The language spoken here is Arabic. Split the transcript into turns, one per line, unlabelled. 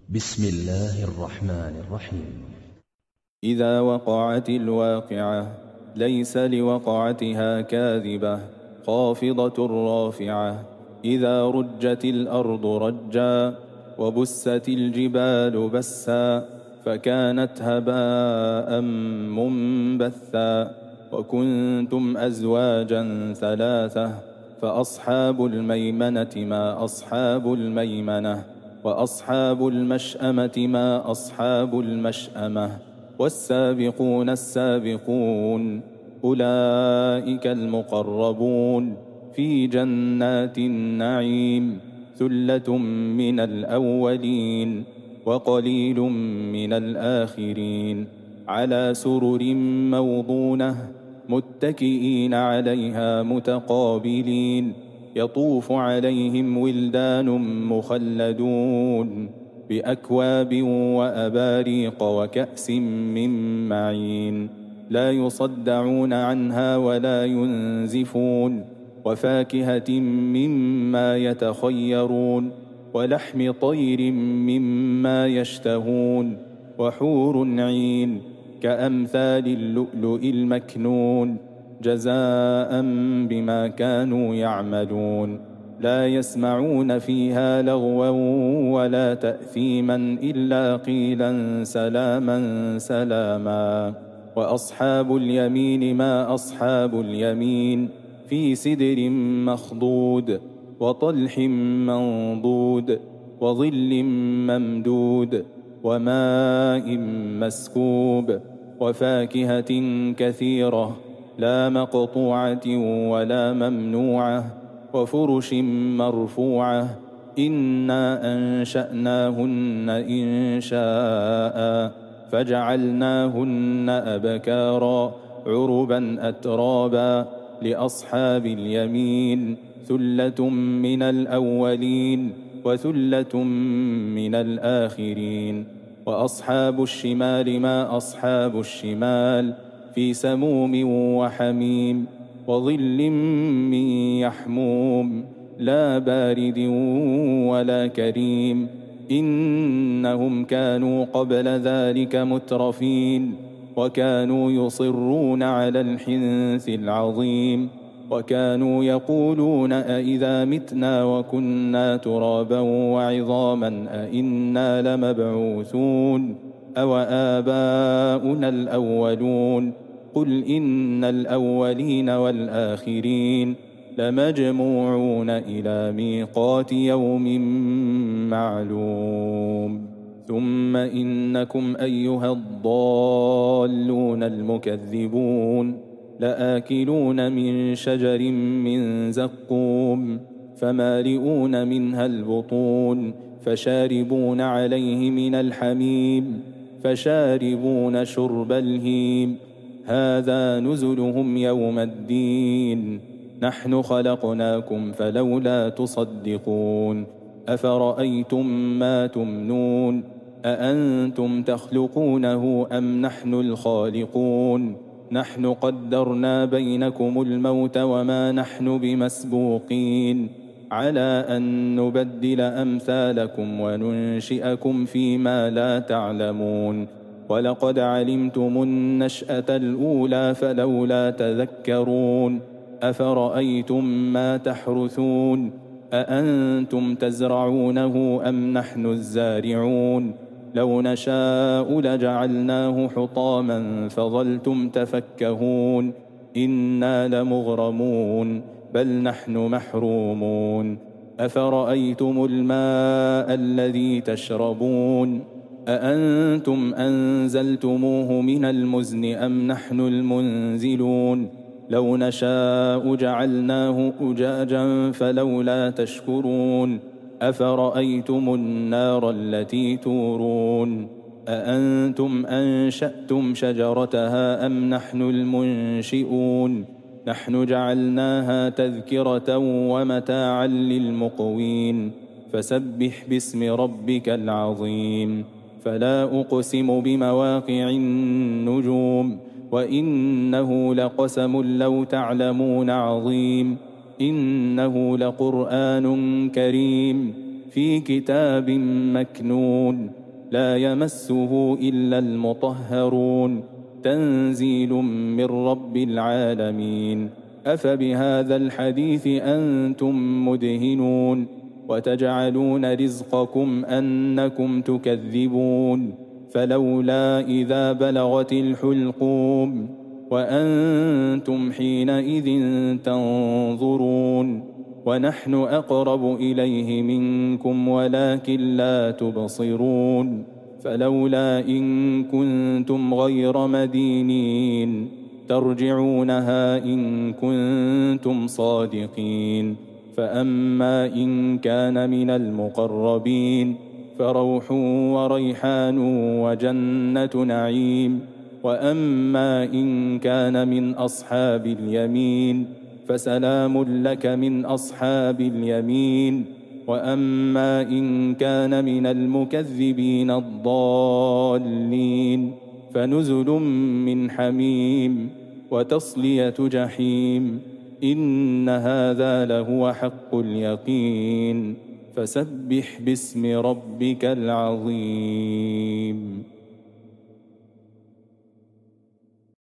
بسم الله الرحمن الرحيم.
إذا وقعت الواقعة ليس لوقعتها كاذبة خافضة رافعة. إذا رجت الأرض رجا وبست الجبال بسا فكانت هباء منبثا. وكنتم أزواجا ثلاثة فأصحاب الميمنة ما أصحاب الميمنة وأصحاب المشأمة ما أصحاب المشأمة. والسابقون السابقون أولئك المقربون في جنات النعيم. ثلة من الأولين وقليل من الآخرين. على سرر موضونة متكئين عليها متقابلين. يطوف عليهم ولدان مخلدون بأكواب وأباريق وكأس من معين. لا يصدعون عنها ولا ينزفون. وفاكهة مما يتخيرون ولحم طير مما يشتهون. وحور عين كأمثال اللؤلؤ المكنون جزاء بما كانوا يعملون. لا يسمعون فيها لغوا ولا تأثيما إلا قيلا سلاما سلاما. وأصحاب اليمين ما أصحاب اليمين في سدر مخضود وطلح منضود وظل ممدود وماء مسكوب. وفاكهة كثيرة لا مقطوعة ولا ممنوعة. وفرش مرفوعة. إنا أنشأناهن إنشاء فجعلناهن أبكارا عربا أترابا. لأصحاب اليمين ثلة من الأولين وثلة من الآخرين. وأصحاب الشمال ما أصحاب الشمال في سموم وحميم وظل من يحموم لا بارد ولا كريم. إنهم كانوا قبل ذلك مترفين وكانوا يصرون على الحنث العظيم. وكانوا يقولون أإذا متنا وكنا ترابا وعظاما أإنا لمبعوثون أو آباؤنا الأولون. قل إن الأولين والآخرين لمجموعون إلى ميقات يوم معلوم. ثم إنكم أيها الضالون المكذبون لآكلون من شجر من زقوم فمالئون منها البطون فشاربون عليه من الحميم فشاربون شرب الهيم. هذا نزلهم يوم الدين. نحن خلقناكم فلولا تصدقون. أفرأيتم ما تمنون أأنتم تخلقونه أم نحن الخالقون. نحن قدرنا بينكم الموت وما نحن بمسبوقين على أن نبدل أمثالكم وننشئكم فيما لا تعلمون. ولقد علمتم النشأة الأولى فلولا تذكرون. أفرأيتم ما تحرثون أأنتم تزرعونه أم نحن الزارعون. لو نشاء لجعلناه حطاما فظلتم تفكهون. إنا لمغرمون بل نحن محرومون. أفرأيتم الماء الذي تشربون أأنتم أنزلتموه من المزن أم نحن المنزلون. لو نشاء جعلناه أجاجا فلولا تشكرون. أفرأيتم النار التي تورون أأنتم أنشأتم شجرتها أم نحن المنشئون. نحن جعلناها تذكرة ومتاعا للمقوين. فسبح باسم ربك العظيم. فلا أقسم بمواقع النجوم وإنه لقسم لو تعلمون عظيم. إنه لقرآن كريم في كتاب مكنون لا يمسه إلا المطهرون تنزيل من رب العالمين أفبهذا الحديث أنتم مدهنون وتجعلون رزقكم أنكم تكذبون فلولا إذا بلغت الحلقوم وأنتم حينئذ تنظرون ونحن أقرب إليه منكم ولكن لا تبصرون فلولا إن كنتم غير مدينين ترجعونها إن كنتم صادقين فأما إن كان من المقربين فروح وريحان وجنة نعيم وأما إن كان من أصحاب اليمين فسلام لك من أصحاب اليمين وأما إن كان من المكذبين الضالين فنزل من حميم وتصلية جحيم إن هذا لهو حق اليقين فسبح باسم ربك العظيم.